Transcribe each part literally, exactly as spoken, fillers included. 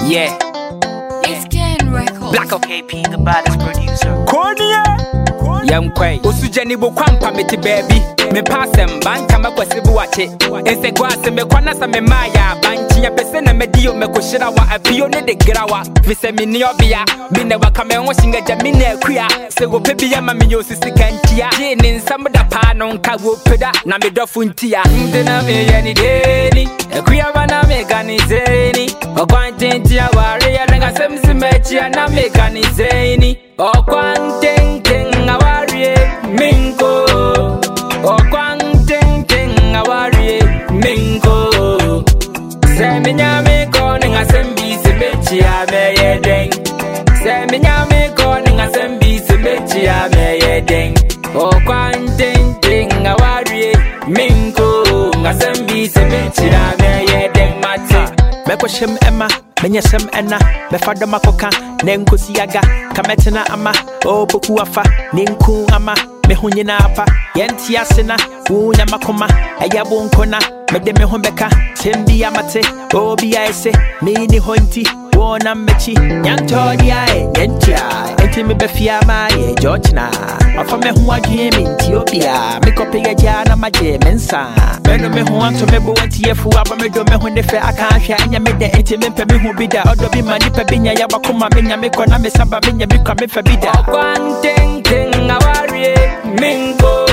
Yeah. It's Ken Records. Black O K P, the baddest producer. Konya Young Quay. Osujani bo kwampa meti baby. Me passem banka makwasibu wache. Ense gwase me kwanasa me maya. Banchi ya pese na medio me kushira wa apio ne de grawa. Vise mini obia. Bine wakame ongo shinga jamine kuya. Se wo pebi ya mami yo sisi kantia. Jini nsamu da pano nka wo peda. Na me dofu ntia. Mdena me yani deni. Kuya wana me ganizeni. Okwantintia wari ya nenga semsi mechia na me ganizeni. Okwantintin awari minko. Okwantintin awari minko. Seminya me koni nga sembi semechi ya me yedeng. Seminya me koni nga sembi semechi ya me yedeng. Okwantintin awari minko. Nga sembi semechi ya me yedeng mati. Meko shem Emma, menye sem ena, me fada makoka, nenko siyaga, kametena ama, o boku afa, ninku ama, me hunye na apa, yenti asena, unya makoma, ayabu nkona, me de me hombeka, tembi amate, o biya ese, mini honti, wona mechi, nyanto diae, nyentia, enti me befia maye, Georgina, afa me huwa jimi, Ethiopia, me kope ya jana maje, mensa, meno me huwa to me buwenti yefu, aba me do me hunde fe akansha, enya me de enti me pe me hu bida, odo bi mani pe binya ya bakuma, menya me kona me samba, menya me kwa me fe bida. Okwantintin awari mingo,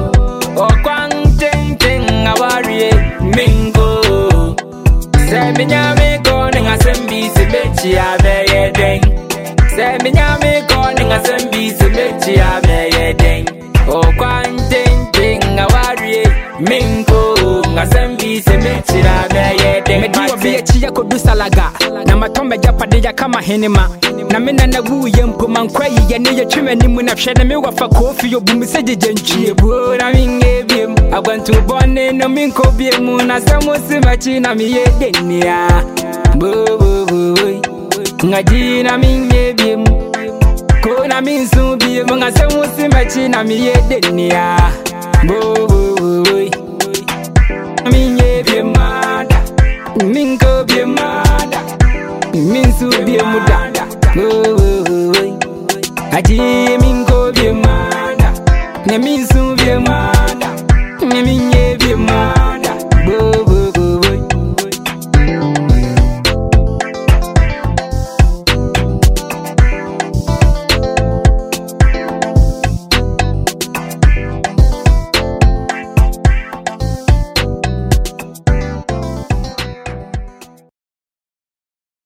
okwantintin awari mingo. Seminya me koni nga sembi semechi ya me yedeng. Seminya me koni nga sembi semechi ya me yedeng. Okwantintin awari mingo, nga sembi semechi ya me yedeng. Mediwa biye chiya kodusa laga, na matombe japade ya kama henema. Na mina na wu yempo mankwa ye ne ye tweme ni mu na hwe na me wafa kofi yo bu message gentwie bu na minge biem agwantu bonne no minko biem na samusi machi na me ye denia bu bu bu ngaji na minge biem ko na minsu biem nga samusi machi na me ye denia bu bu bu minge biem mada minko biem mada minsu biem da Aji mingo bie mada, ne minsu bie mada, ne minye